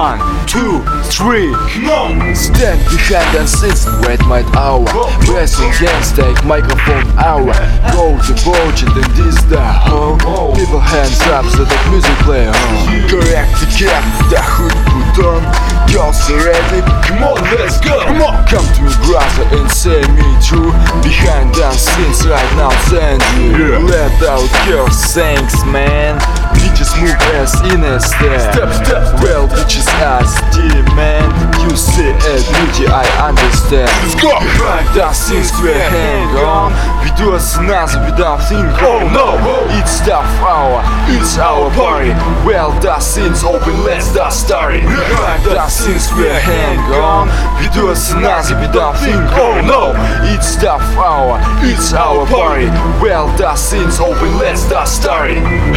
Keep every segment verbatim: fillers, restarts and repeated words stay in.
One, two, three, come on! Stand behind and since wait my hour. Pressing hands, take microphone hour. Go to budget and this the home. People hands up so that music play home. Correct the cap, the hood put on. Girls are ready, Come on, let's go! come on. Come to me brother and say me true. Behind the scenes right now send you. Yeah. Let out girls, thanks man. Bitches move as in a step. Step, step, step. Well, bitches as man. You say a beauty, I understand. Let's go! Behind the scenes we hang on. We do us nothing without think. Oh no! It's tough hour, it's our party. Well, the scenes open, let's the story. Behind the scenes we hang on. We do us nothing without think. Oh no! It's tough hour, it's our party. Well, the scenes open, let's the story.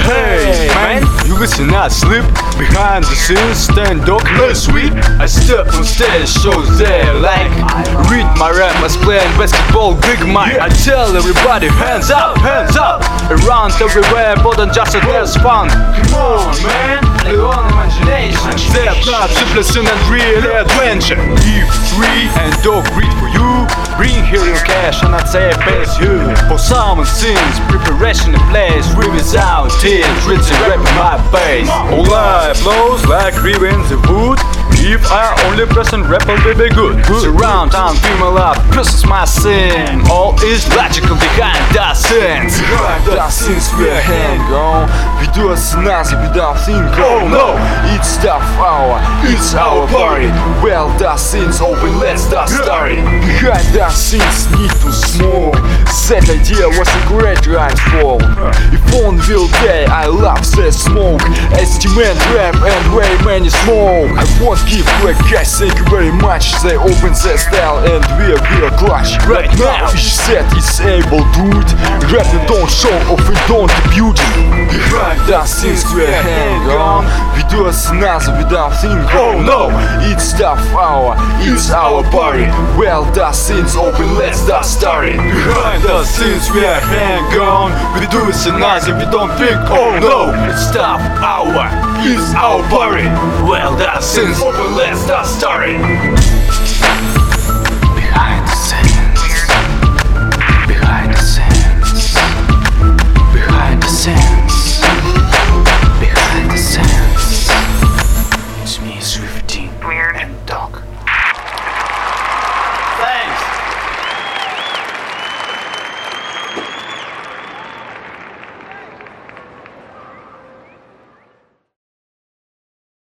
Hey man, you listen not sleep. Behind the scenes stand up no sweet. I step on stage, shows there like read my rap, I playing basketball, big mic. I tell everybody hands up, hands up. Around everywhere, more than just a dance fun. Come on man, play on imagination. Step not simple and real adventure. Give three and dog read for you. Bring here your cash and I'd say I pays you. For some and scenes, preparation in place. Rivers out, tears, rinse and rap in my face. All I blows like ribbons of wood. If I only press and rap, I'll be good. Surround town, female up, Christmas my sin. All is logical behind the scenes. Behind the scenes we hang on. We do us nothing without think. Oh no! It's tough hour, it's our party. Well, the scenes open, let's the story. Behind the scenes need to smoke. That idea was a great rhyme. If on will day, I love the smoke. Estimate rap and way many smoke. I won't give quick guys, thank you very much. They open the style and we're we're clutch. Right now. Each set is able to it. Rap and don't show off and don't abuse it. Behind the scenes we hang on. We do us nothing without think. Oh no! It's tough hour, it's our party. Well, the scenes open, let's the story. Behind the scenes we are hang on. We do it so nice if we don't think. Oh no, it's tough hour, it's our party. Well, the scenes Open, let's the story!